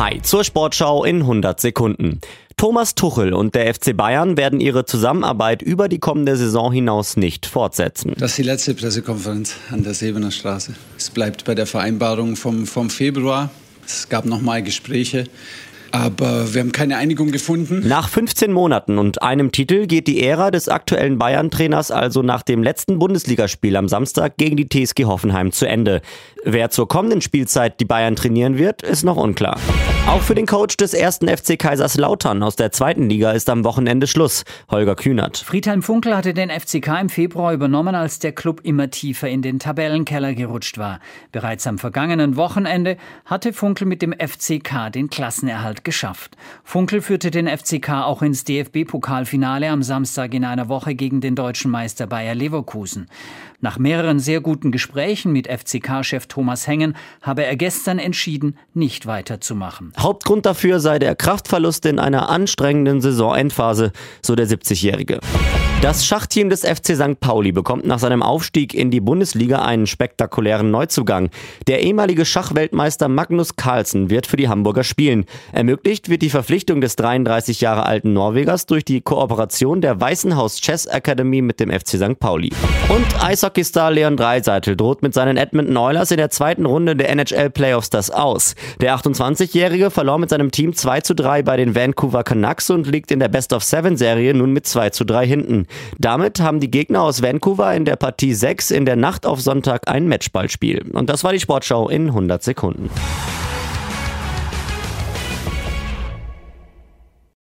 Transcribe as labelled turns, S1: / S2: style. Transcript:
S1: Hi, zur Sportschau in 100 Sekunden. Thomas Tuchel und der FC Bayern werden ihre Zusammenarbeit über die kommende Saison hinaus nicht fortsetzen.
S2: Das ist die letzte Pressekonferenz an der Sebener Straße. Es bleibt bei der Vereinbarung vom Februar. Es gab nochmal Gespräche. Aber wir haben keine Einigung gefunden.
S1: Nach 15 Monaten und einem Titel geht die Ära des aktuellen Bayern-Trainers also nach dem letzten Bundesligaspiel am Samstag gegen die TSG Hoffenheim zu Ende. Wer zur kommenden Spielzeit die Bayern trainieren wird, ist noch unklar. Auch für den Coach des 1. FC Kaiserslautern aus der 2. Liga ist am Wochenende Schluss, Holger Kühnert.
S3: Friedhelm Funkel hatte den FCK im Februar übernommen, als der Club immer tiefer in den Tabellenkeller gerutscht war. Bereits am vergangenen Wochenende hatte Funkel mit dem FCK den Klassenerhalt geschafft. Funkel führte den FCK auch ins DFB-Pokalfinale am Samstag in einer Woche gegen den deutschen Meister Bayer Leverkusen. Nach mehreren sehr guten Gesprächen mit FCK-Chef Thomas Hengen habe er gestern entschieden, nicht weiterzumachen.
S1: Hauptgrund dafür sei der Kraftverlust in einer anstrengenden Saisonendphase, so der 70-Jährige. Das Schachteam des FC St. Pauli bekommt nach seinem Aufstieg in die Bundesliga einen spektakulären Neuzugang. Der ehemalige Schachweltmeister Magnus Carlsen wird für die Hamburger spielen. Ermöglicht wird die Verpflichtung des 33 Jahre alten Norwegers durch die Kooperation der Weißenhaus Chess Academy mit dem FC St. Pauli. Und Eishockeystar Leon Draisaitl droht mit seinen Edmonton Oilers in der zweiten Runde der NHL-Playoffs das aus. Der 28-Jährige verlor mit seinem Team 2:3 bei den Vancouver Canucks und liegt in der Best-of-7-Serie nun mit 2:3 hinten. Damit haben die Gegner aus Vancouver in der Partie 6 in der Nacht auf Sonntag ein Matchballspiel. Und das war die Sportschau in 100 Sekunden.